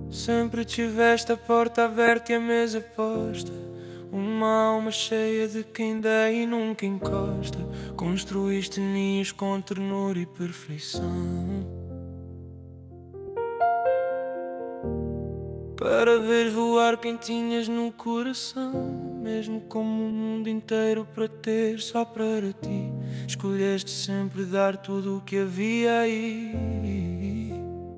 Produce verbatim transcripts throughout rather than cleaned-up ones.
Sempre tiveste a porta aberta e a mesa posta, uma alma cheia de quem dá e nunca encosta. Construíste ninhos com ternura e perfeição, para ver voar quem tinhas no coração. Mesmo como o mundo inteiro para ter só para ti, escolheste sempre dar tudo o que havia aí.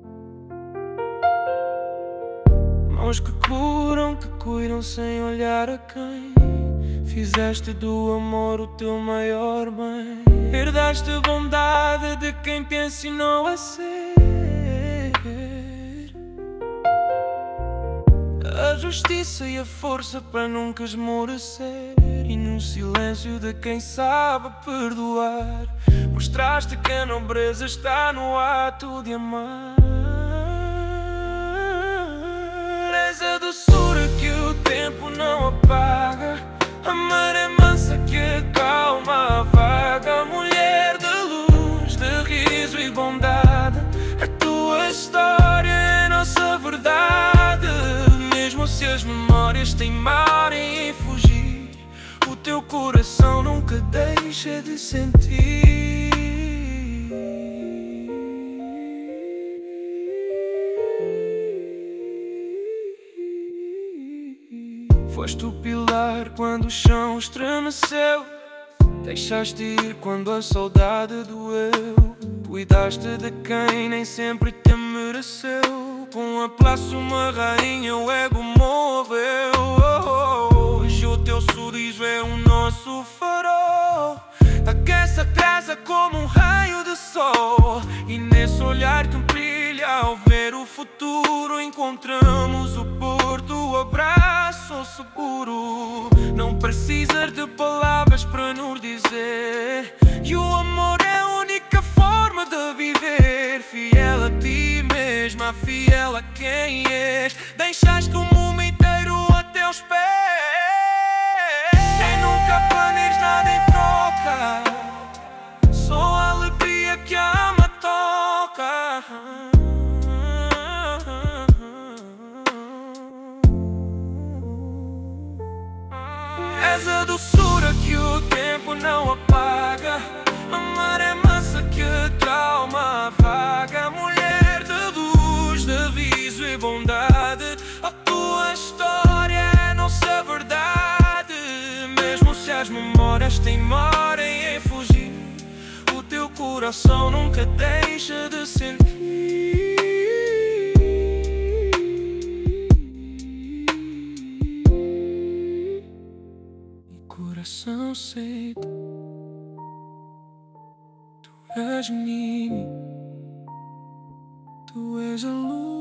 Mãos que curam, que cuidam sem olhar a quem. Fizeste do amor o teu maior bem. Herdaste a bondade de quem te ensinou a ser. A justiça e a força para nunca esmorecer. E no silêncio de quem sabe perdoar, mostraste que a nobreza está no ato de amar. És a doçura que o tempo não apaga, a maré mansa que acalma a vaga. Mulher de luz, de riso e bondade, a tua história é nossa verdade. Mesmo se as memórias teimarem em fugir, o teu coração nunca deixa de sentir. Foste o pilar quando o chão estremeceu, deixaste ir quando a saudade doeu. Cuidaste de quem nem sempre te mereceu, com a plaça uma rainha o ego moveu. Hoje o teu sorriso é o nosso farol, aquece a casa como um raio de sol. E nesse olhar que brilha ao ver o futuro, encontramos o porto, o abraço seguro. Não precisas de palavras para nos dizer que o amor é a única forma de viver. Fiel a ti mesma, fiel a quem és, deixaste o mundo inteiro a teus pés. Sem nunca planejes nada em troca, só a alegria que a alma toca. És a doçura que o tempo não apaga, a maré mansa que acalma a vaga. Mulher de luz, de aviso e bondade, a tua história é nossa verdade. Mesmo se as memórias teimorem em fugir, o teu coração nunca deixa de sentir. Coração, sei, tu és o mim, tu és a luz.